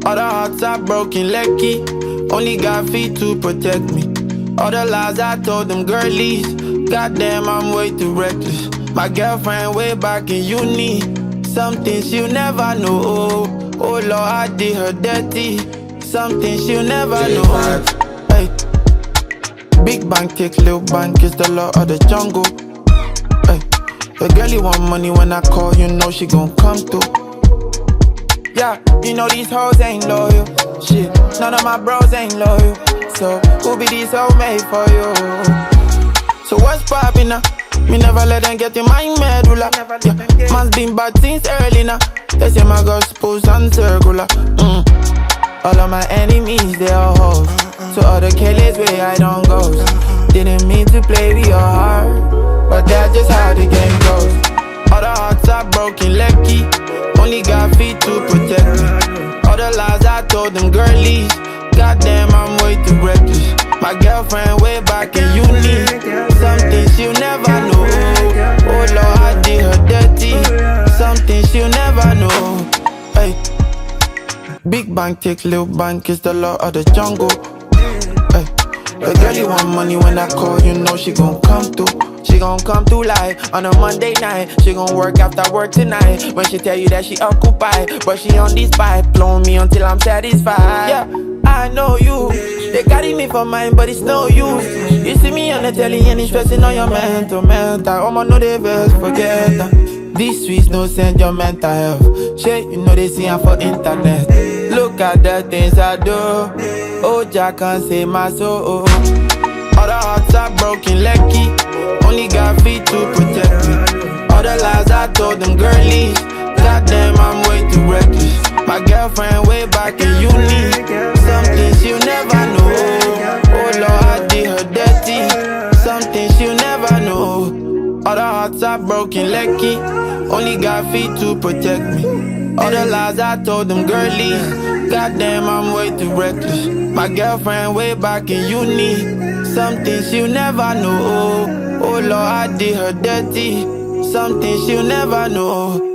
All the hearts are broken, lucky. Only got feet to protect me. All the lies I told them girlies. Goddamn, I'm way too reckless. My girlfriend way back in uni. Something she'll never know. Oh Lord, I did her dirty. Something she'll never know. Hey. Big bank take little bank is the law of the jungle. Hey. The girlie want money when I call, you know she gon' come through. Yeah, you know these hoes ain't loyal. Shit, none of my bros ain't loyal. So who be these hoes made for you? So what's poppin' now? Me never let them get in my medulla. Yeah, man's been bad since early now. They say my gospel's uncircular. All of my enemies, they are hoes. So other killers way I don't go. Didn't mean to play with your heart, but that's just how the game goes. All the hearts are broken, lucky. Only got feet to protect me. All the lies I told them girlies. Goddamn, I'm way too reckless. My girlfriend way back in uni. Something she'll never know. Oh Lord, I did her dirty. Something she'll never know. Hey. Big bank take little bank is the law of the jungle. Hey. The girl you want money when I call, you know she gon' come through. She gon' come through live on a Monday night. She gon' work after work tonight. When she tell you that she occupied, but she on this pipe, blowing me until I'm satisfied. Yeah, I know you. They carry me for mine, but it's no use. You see me on the telly and it's stressing on your mental. I'ma know they best forget that. These sweets no send your mental health. Shit, you know they see I'm for internet. Look at the things I do. Oh, Jack can't save my soul. All the hearts are broken, lucky. Only got feet to protect me. All the lies I told them girlies. Goddamn, I'm way too reckless. My girlfriend way back in uni. Something she'll never know. Oh Lord, I did her dirty. Something she'll never know. All the hearts are broken, lucky. Only got feet to protect me. All the lies I told them girlies. Goddamn, I'm way too reckless. My girlfriend way back in uni. Something she'll never know. Oh Lord, I did her dirty. Something she'll never know.